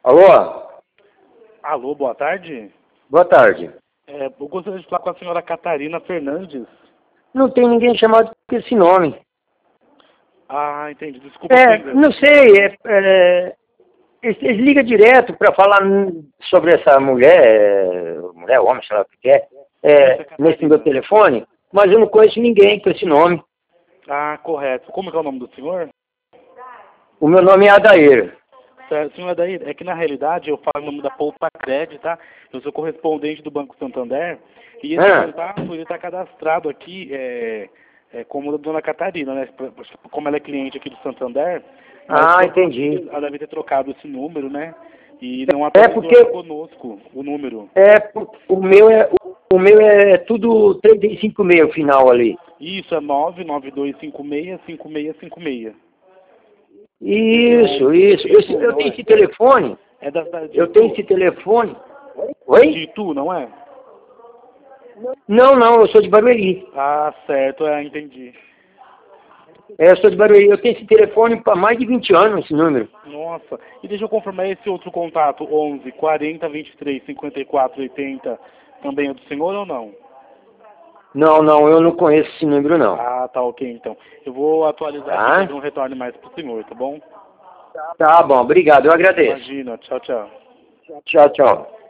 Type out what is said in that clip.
Alô? Alô, boa tarde. Boa tarde. Eu gostaria de falar com a senhora Catarina Fernandes. Não tem ninguém chamado com esse nome. Ah, entendi. Desculpa. Não sei, eles ligam direto para falar sobre essa mulher, homem, sei lá o que nesse meu telefone, mas eu não conheço ninguém com esse nome. Ah, correto. Como é o nome do senhor? O meu nome é Adair. Senhor Adair, é que na realidade eu falo o nome da Poupa Cred, tá? Eu sou correspondente do Banco Santander e esse contato ele está cadastrado aqui como a dona Catarina, né? Como ela é cliente aqui do Santander. Entendi. Ela deve ter trocado esse número, né? E não atualizou conosco o número. O meu é tudo 356 o final ali. Isso, é 992565656. Isso. Eu tenho esse telefone. É da cidade de Eu tenho esse telefone. Oi? De Itu, não é? Não, eu sou de Barueri. Ah, certo, entendi. Eu sou de Barueri. Eu tenho esse telefone para mais de 20 anos, esse número. Nossa. E deixa eu confirmar esse outro contato, 11 40 23 54 80, também é do senhor ou não? Não, eu não conheço esse número, não. Ah, tá ok, então. Eu vou atualizar aqui para um retorno mais pro senhor, tá bom? Tá bom, obrigado, eu agradeço. Imagina, tchau, tchau. Tchau.